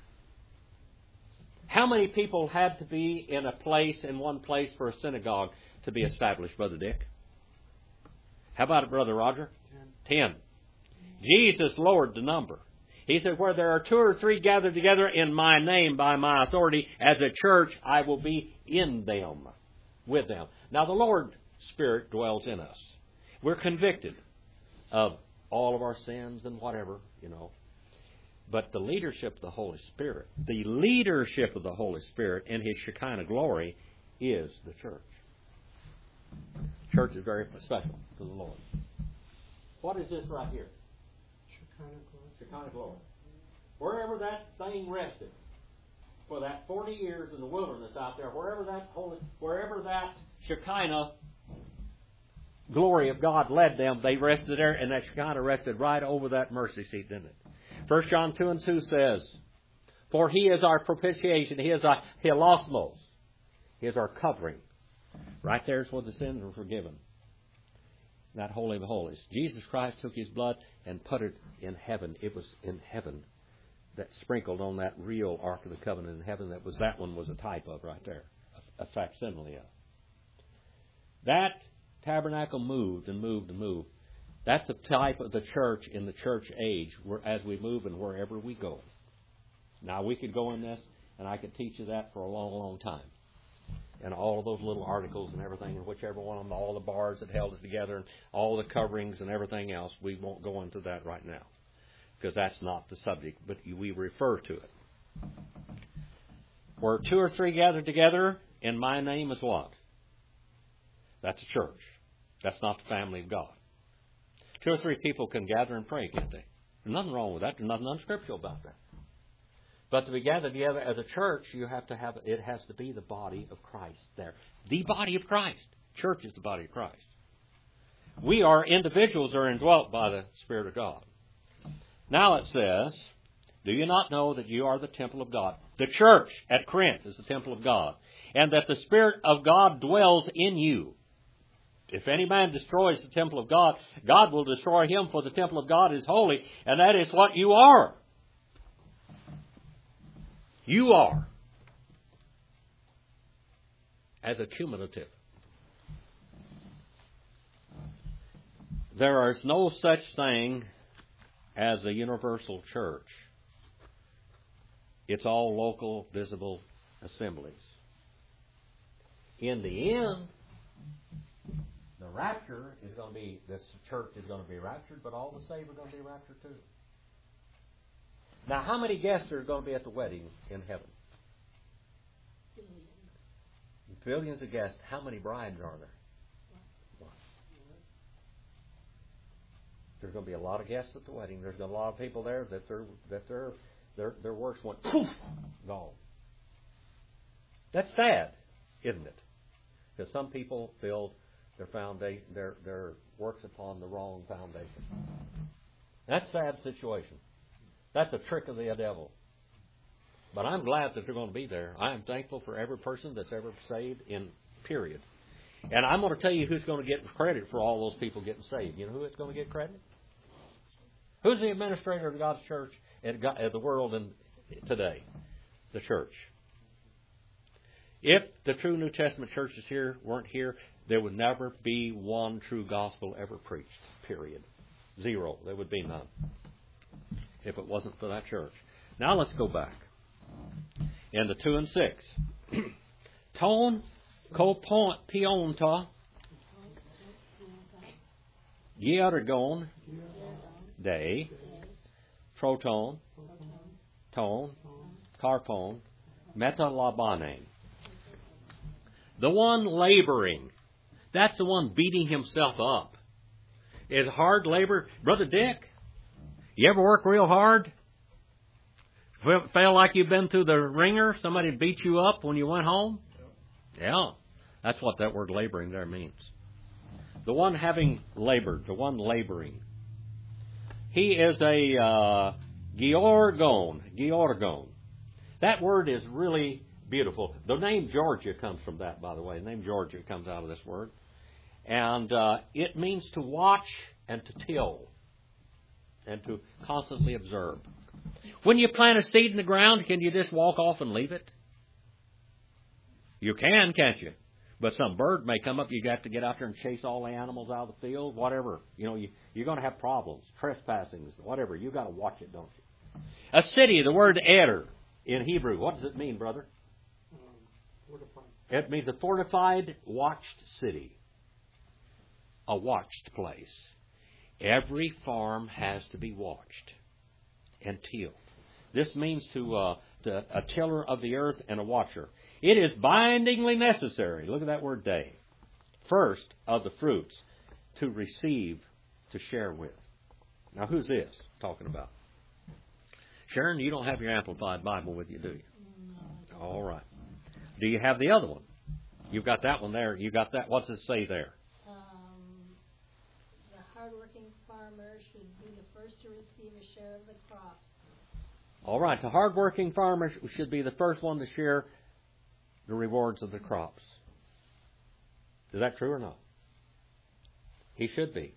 How many people had to be in a place, in one place, for a synagogue to be established, Brother Dick? How about it, Brother Roger? Ten. Ten. Jesus lowered the number. He said, where there are two or three gathered together in my name by my authority, as a church, I will be in them, with them. Now, the Lord Spirit dwells in us. We're convicted of all of our sins and whatever, you know. But the leadership of the Holy Spirit, the leadership of the Holy Spirit in His Shekinah glory is the church. Church is very special to the Lord. What is this right here? Shekinah glory. Shekinah glory. Wherever that thing rested, for that forty years in the wilderness out there, wherever that holy, wherever that Shekinah glory of God led them, they rested there, and that Shekinah rested right over that mercy seat, didn't it? First John two and two says, for He is our propitiation, He is our hilasmos, He is our covering. Right there is where the sins were forgiven. that Holy of Holies. Jesus Christ took His blood and put it in heaven. It was in heaven, that sprinkled on that real Ark of the Covenant in heaven. That was that one was a type of right there, a, a facsimile of. That tabernacle moved and moved and moved. That's a type of the church in the church age, where as we move and wherever we go. Now we could go in this, and I could teach you that for a long, long time. And all of those little articles and everything, and whichever one of them, all the bars that held it together, and all the coverings and everything else, we won't go into that right now, because that's not the subject, but we refer to it. Where two or three gathered together in my name is what? That's a church. That's not the family of God. Two or three people can gather and pray, can't they? There's nothing wrong with that. There's nothing unscriptural about that. But to be gathered together as a church, you have to have it has to be the body of Christ there. The body of Christ. Church is the body of Christ. We are individuals that are indwelt by the Spirit of God. Now it says, do you not know that you are the temple of God? The church at Corinth is the temple of God. And that the Spirit of God dwells in you. If any man destroys the temple of God, God will destroy him, for the temple of God is holy, and that is what you are. You are. As a cumulative. There is no such thing as a universal church. It's all local, visible assemblies. In the end, the rapture is going to be, this church is going to be raptured, but all the saved are going to be raptured too. Now, how many guests are going to be at the wedding in heaven? Billions. Billions of guests. How many brides are there? One. There's going to be a lot of guests at the wedding. There's a lot of people there that their that their their their works went poof, gone. That's sad, isn't it? Because some people build their foundation, their their works upon the wrong foundation. That's a sad situation. That's a trick of the devil. But I'm glad that they're going to be there. I am thankful for every person that's ever saved, in period. And I'm going to tell you who's going to get credit for all those people getting saved. You know who is going to get credit? Who's the administrator of God's church at, God, at the world and today? The church. If the true New Testament churches here weren't here, there would never be one true gospel ever preached. Period. Zero. There would be none. If it wasn't for that church. Now let's go back. In the two and six. Ton ko pionta Giergon day proton ton carpon metalabane. The one laboring. That's the one beating himself up. Is hard labor. Brother Dick, you ever work real hard? Feel like you've been through the ringer? Somebody beat you up when you went home? Yeah. That's what that word laboring there means. The one having labored, the one laboring. He is a uh, Georgon. Georgon. That word is really beautiful. The name Georgia comes from that, by the way. The name Georgia comes out of this word. And uh, it means to watch and to till. And to constantly observe. When you plant a seed in the ground, can you just walk off and leave it? You can, can't you? But some bird may come up. You got to get out there and chase all the animals out of the field, whatever. You know, you, you're going to have problems, trespassings, whatever. You've got to watch it, don't you? A city, the word er in Hebrew, what does it mean, brother? Um, fortified. It means a fortified, watched city. A watched place. Every farm has to be watched and tilled. This means to, uh, to a tiller of the earth and a watcher. It is bindingly necessary, look at that word day, first of the fruits to receive, to share with. Now who's this talking about? Sharon, you don't have your Amplified Bible with you, do you? No. All right. Do you have the other one? You've got that one there. You got that. What's it say there? Um, the hardworking farmer should be the first to receive a share of the crops. All right. The hardworking farmer should be the first one to share the rewards of the crops. Is that true or not? He should be.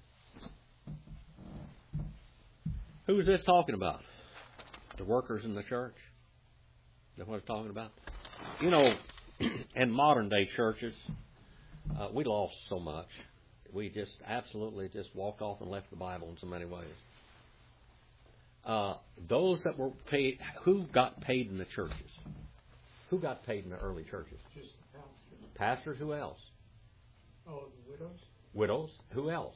Who is this talking about? The workers in the church? Is that what it's talking about? You know, in modern day churches, uh, we lost so much. We just absolutely just walked off and left the Bible in so many ways. Uh, those that were paid, who got paid in the churches? Who got paid in the early churches? Just the pastor. Pastors, who else? Oh, the widows? Widows, who else?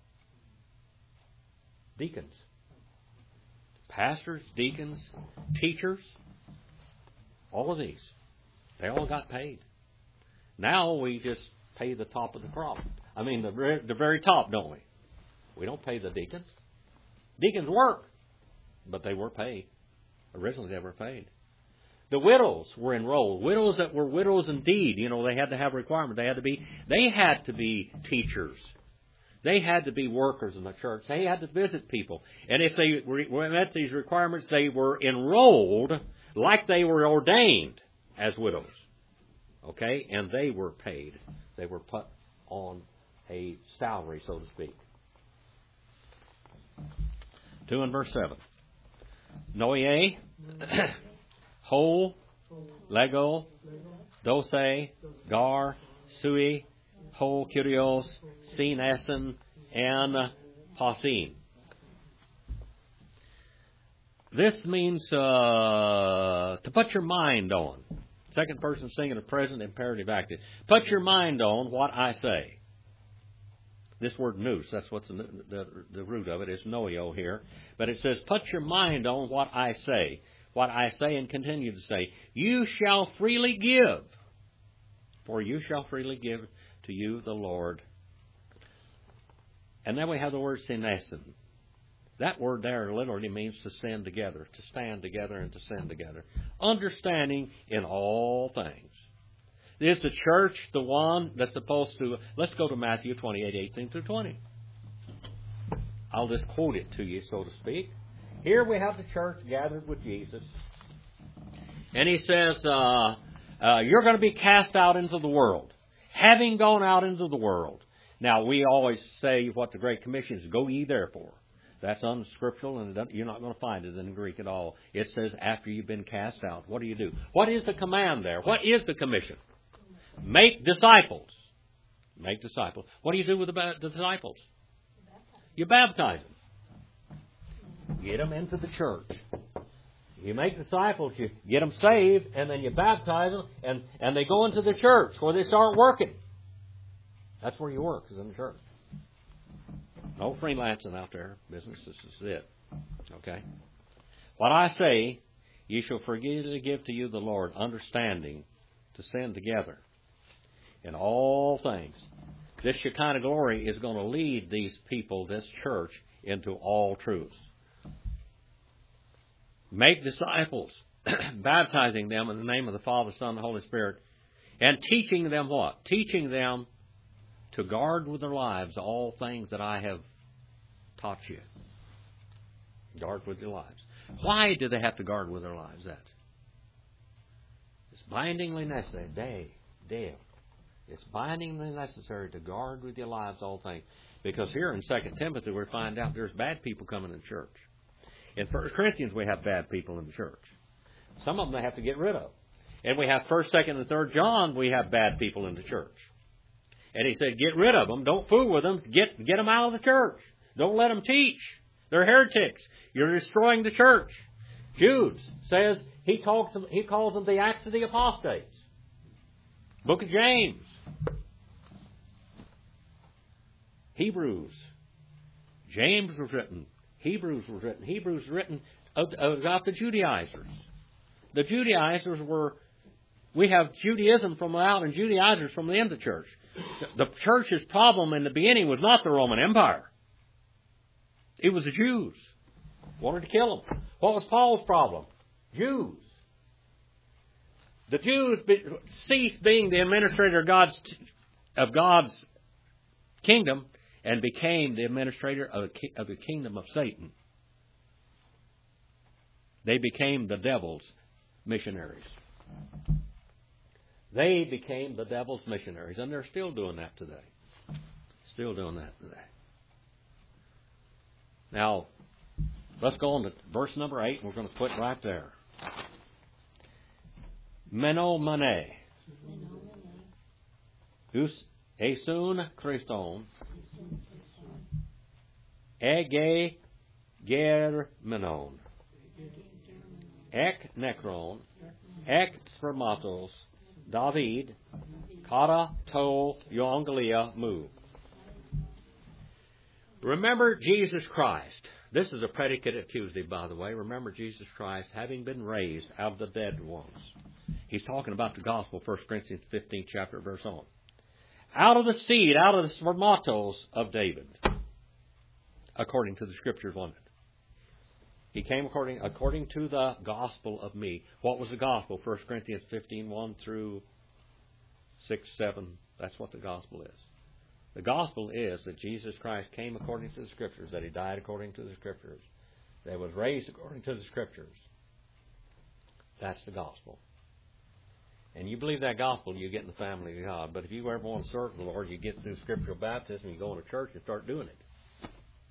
Deacons. Pastors, deacons, teachers, all of these. They all got paid. Now we just pay the top of the crop. I mean, the, the very top, don't we? We don't pay the deacons. Deacons work, but they were paid. Originally they were paid. The widows were enrolled. Widows that were widows indeed. You know, they had to have requirements. They had to be, they had to be teachers. They had to be workers in the church. They had to visit people. And if they met these requirements, they were enrolled like they were ordained as widows. Okay? And they were paid. They were put on a salary, so to speak. Two and verse seven. Noye, Ho, Lego, Dose, Gar, Sui, Ho, Kyrios, Sin, Essen, and Pasin. This means uh, to put your mind on. Second person singular, present, imperative, active. Put your mind on what I say. This word nous, that's what's the, the, the root of it, is noio here. But it says, put your mind on what I say. What I say and continue to say. You shall freely give. For you shall freely give to you the Lord. And then we have the word sinesin. That word there literally means to send together, to stand together and to send together. Understanding in all things. Is the church the one that's supposed to... Let's go to Matthew twenty-eight, eighteen through twenty. I'll just quote it to you, so to speak. Here we have the church gathered with Jesus. And he says, uh, uh, you're going to be cast out into the world. Having gone out into the world. Now, we always say what the Great Commission is, go ye therefore. That's unscriptural, and you're not going to find it in the Greek at all. It says, after you've been cast out, what do you do? What is the command there? What is the commission? Make disciples. Make disciples. What do you do with the, the disciples? You baptize them. Get them into the church. You make disciples, you get them saved, and then you baptize them, and, and they go into the church where they start working. That's where you work, is in the church. No freelancing out there. Business, this is it. Okay? What I say, ye shall freely give to you the Lord, understanding to send together in all things. This Shekinah glory is going to lead these people, this church, into all truths. Make disciples, baptizing them in the name of the Father, Son, and the Holy Spirit, and teaching them what? Teaching them to guard with their lives all things that I have taught you. Guard with your lives. Why do they have to guard with their lives that? It's bindingly necessary. Day, day. It's bindingly necessary to guard with your lives all things. Because here in Second Timothy we find out there's bad people coming to church. In First Corinthians we have bad people in the church. Some of them they have to get rid of. And we have First, Second, and Third John, we have bad people in the church. And he said, get rid of them. Don't fool with them. Get, get them out of the church. Don't let them teach. They're heretics. You're destroying the church. Jude says he talks. He calls them the Acts of the Apostates. Book of James. Hebrews. James was written. Hebrews was written. Hebrews was written about the Judaizers. The Judaizers were... We have Judaism from without and Judaizers from within the church. The church's problem in the beginning was not the Roman Empire. It was the Jews. Wanted to kill them. What was Paul's problem? Jews. The Jews ceased being the administrator of God's, of God's kingdom and became the administrator of the kingdom of Satan. They became the devil's missionaries. They became the devil's missionaries, and they're still doing that today. Still doing that today. Now, let's go on to verse number eight. We're going to quit right there. Menomene. Us esun Christon. Ege germenon. Ek necron. Ek spermatos. David. Kata to euangelia mu. Remember Jesus Christ. This is a predicate at Tuesday, by the way. Remember Jesus Christ having been raised out of the dead ones. He's talking about the gospel, First Corinthians fifteenth chapter, verse on. Out of the seed, out of the spermatos of David, according to the scriptures wanted. He came according according to the gospel of me. What was the gospel? First Corinthians fifteen, one through six, seven. That's what the gospel is. The gospel is that Jesus Christ came according to the scriptures, that He died according to the scriptures, that He was raised according to the scriptures. That's the gospel. And you believe that gospel, you get in the family of God. But if you ever want to serve the Lord, you get through scriptural baptism, you go into church and start doing it.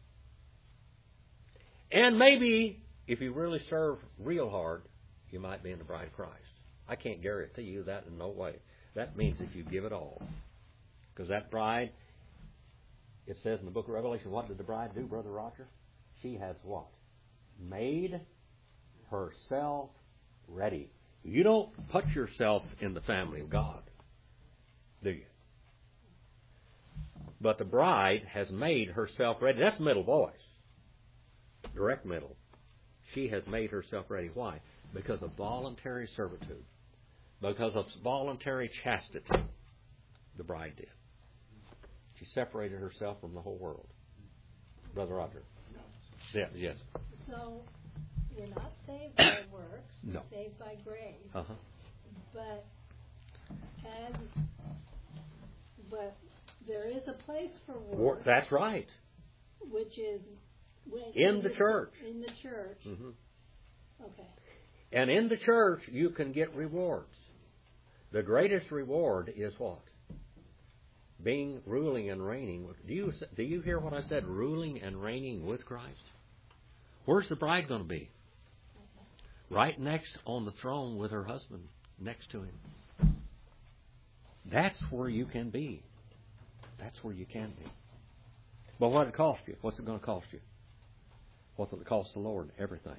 And maybe, if you really serve real hard, you might be in the bride of Christ. I can't guarantee you that in no way. That means if you give it all. Because that bride, it says in the book of Revelation, what did the bride do, Brother Roger? She has what? Made herself ready. You don't put yourself in the family of God, do you? But the bride has made herself ready. That's middle voice. Direct middle. She has made herself ready. Why? Because of voluntary servitude. Because of voluntary chastity. The bride did. She separated herself from the whole world. Brother Roger. Yes. Yes. So, we're not saved by works. We're No. saved by grace. Uh-huh. But, and, but there is a place for War, works. that's right. Which is when, In the church. In the church. Mm-hmm. Okay. And in the church, you can get rewards. The greatest reward is what? Being, ruling, and reigning. Do you, do you hear what I said? Ruling and reigning with Christ. Where's the bride going to be? Right next on the throne with her husband next to him. That's where you can be. That's where you can be. But what did it cost you? What's it going to cost you? What's it cost the Lord? Everything.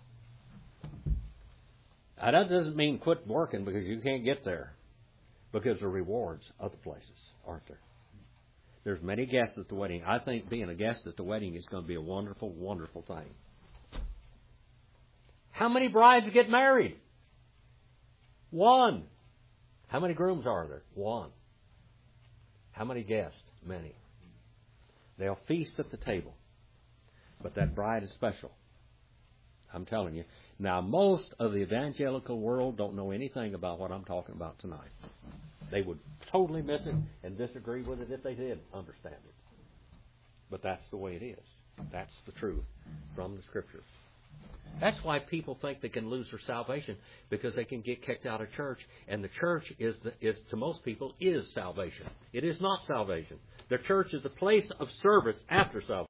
Now, that doesn't mean quit working because you can't get there. Because there are rewards other places, aren't there? There's many guests at the wedding. I think being a guest at the wedding is going to be a wonderful, wonderful thing. How many brides get married? One. How many grooms are there? One. How many guests? Many. They'll feast at the table. But that bride is special. I'm telling you. Now, most of the evangelical world don't know anything about what I'm talking about tonight. They would totally miss it and disagree with it if they did understand it. But that's the way it is. That's the truth from the Scriptures. That's why people think they can lose their salvation, because they can get kicked out of church, and the church is, the, is to most people, is salvation. It is not salvation. The church is a place of service after salvation.